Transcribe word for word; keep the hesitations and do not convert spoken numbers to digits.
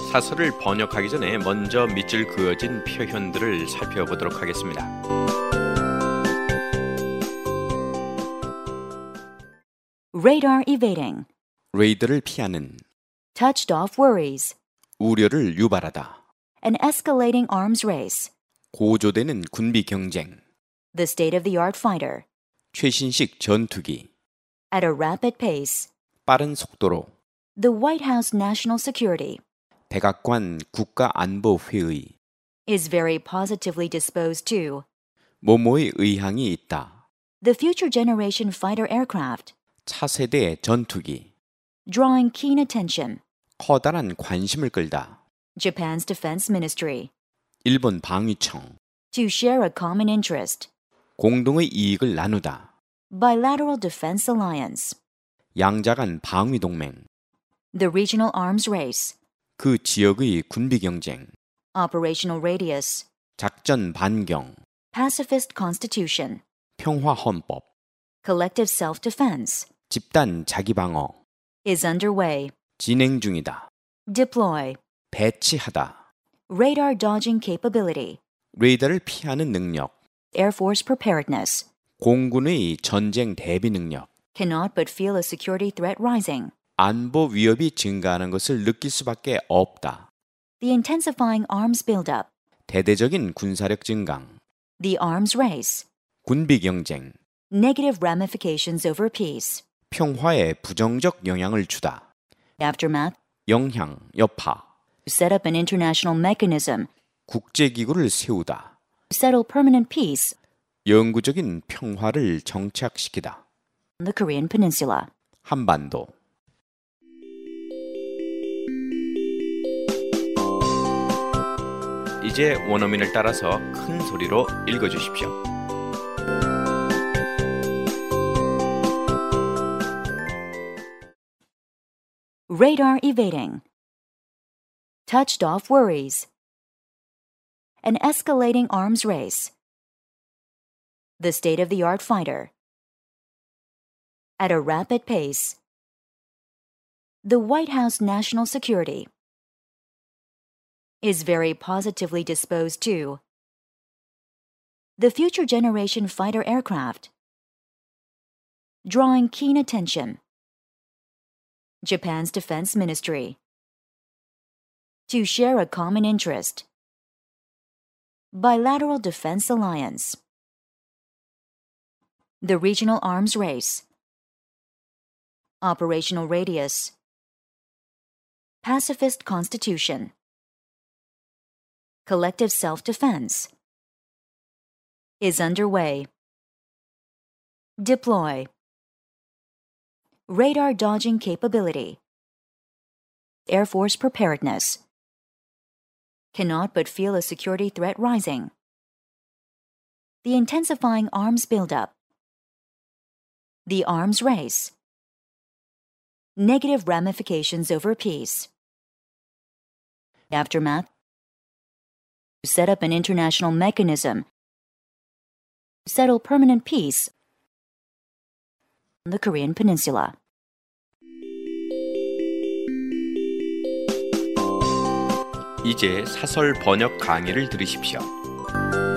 사설을 번역하기 전에 먼저 밑줄 그어진 표현들을 살펴보도록 하겠습니다. Radar evading, 레이더를 피하는, touched off worries, 우려를 유발하다, an escalating arms race, 고조되는 군비 경쟁, the state-of-the-art fighter, 최신식 전투기, at a rapid pace, 빠른 속도로, the White House National Security, 백악관 국가안보회의, is very positively disposed to, 모모의 의향이 있다, the future generation fighter aircraft, 차세대 전투기, drawing keen attention, 커다란 관심을 끌다, Japan's Defense Ministry, 일본 방위청, to share a common interest, 공동의 이익을 나누다, bilateral defense alliance, 양자 간 방위 동맹, the regional arms race, 그 지역의 군비 경쟁, operational radius, 작전 반경, pacifist constitution, 평화 헌법, collective self-defense, 집단 자기 방어, is underway, 진행 중이다, deploy, 배치하다, radar dodging capability, 레이더를 피하는 능력, Air Force preparedness, 공군의 전쟁 대비 능력, cannot but feel a security threat rising, 안보 위협이 증가하는 것을 느낄 수밖에 없다. the intensifying arms buildup, 대대적인 군사력 증강, the arms race, 군비 경쟁, negative ramifications over peace, 평화에 부정적 영향을 주다. aftermath, 영향, 여파, set up an international mechanism, 국제기구를 세우다. settle permanent peace 영구적인 평화를 정착시키다. on the Korean Peninsula. 한반도. 이제 원어민을 따라서 큰 소리로 읽어주십시오. Radar evading, touched off worries, an escalating arms race, the state-of-the-art fighter, at a rapid pace, the White House National Security, is very positively disposed to, the future generation fighter aircraft, drawing keen attention, Japan's Defense Ministry, to share a common interest, bilateral defense alliance, the regional arms race, operational radius, pacifist constitution, collective self-defense, is underway, deploy, radar dodging capability, Air Force preparedness, cannot but feel a security threat rising, the intensifying arms buildup, the arms race, negative ramifications over peace, aftermath, set up an international mechanism, settle permanent peace on the Korean Peninsula. 이제 사설 번역 강의를 들으십시오.